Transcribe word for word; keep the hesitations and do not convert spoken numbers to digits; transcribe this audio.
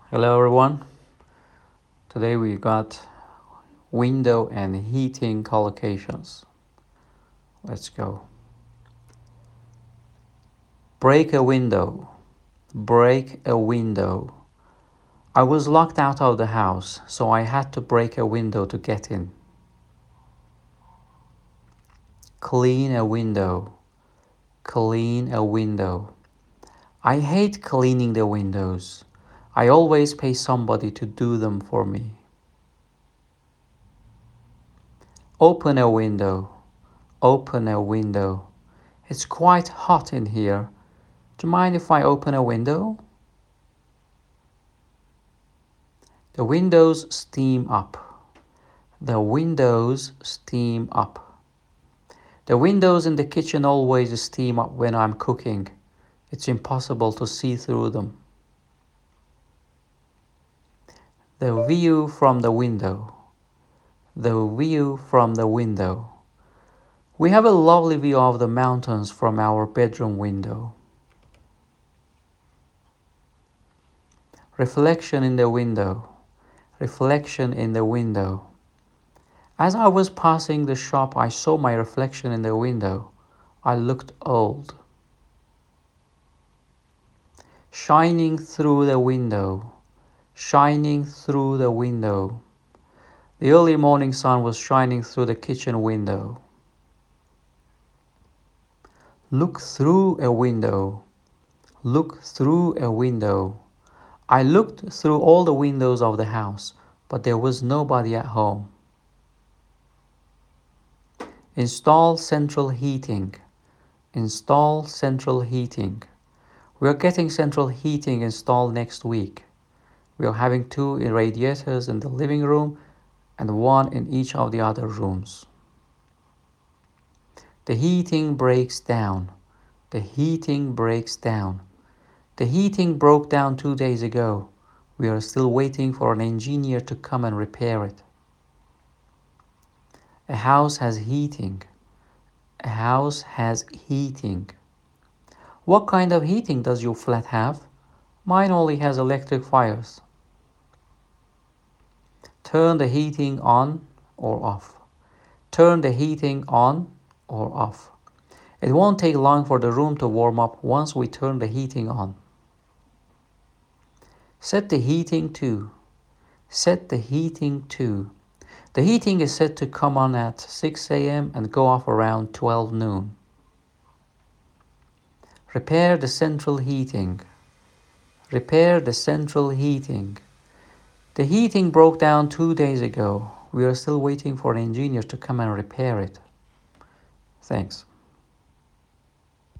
Hello everyone. Today we got window and heating collocations. Let's go. Break a window. Break a window. I was locked out of the house, so I had to break a window to get in. Clean a window. Clean a window. I hate cleaning the windows. I always pay somebody to do them for me. Open a window. Open a window. It's quite hot in here. Do you mind if I open a window? The windows steam up. The windows steam up. The windows in the kitchen always steam up when I'm cooking. It's impossible to see through them. The view from the window. The view from the window. We have a lovely view of the mountains from our bedroom window. Reflection in the window. Reflection in the window. As I was passing the shop, I saw my reflection in the window. I looked old. Shining through the window. Shining through the window. The early morning sun was shining through the kitchen window. Look through a window. Look through a window. I looked through all the windows of the house, but there was nobody at home. Install central heating. Install central heating. We are getting central heating installed next week. We are having two radiators in the living room and one in each of the other rooms. The heating breaks down. The heating breaks down. The heating broke down two days ago. We are still waiting for an engineer to come and repair it. A house has heating. A house has heating. What kind of heating does your flat have? Mine only has electric fires. Turn the heating on or off. Turn the heating on or off. It won't take long for the room to warm up once we turn the heating on. Set the heating to. Set the heating to. The heating is set to come on at six a m and go off around twelve noon. Repair the central heating. Repair the central heating. The heating broke down two days ago. We are still waiting for an engineer to come and repair it. Thanks.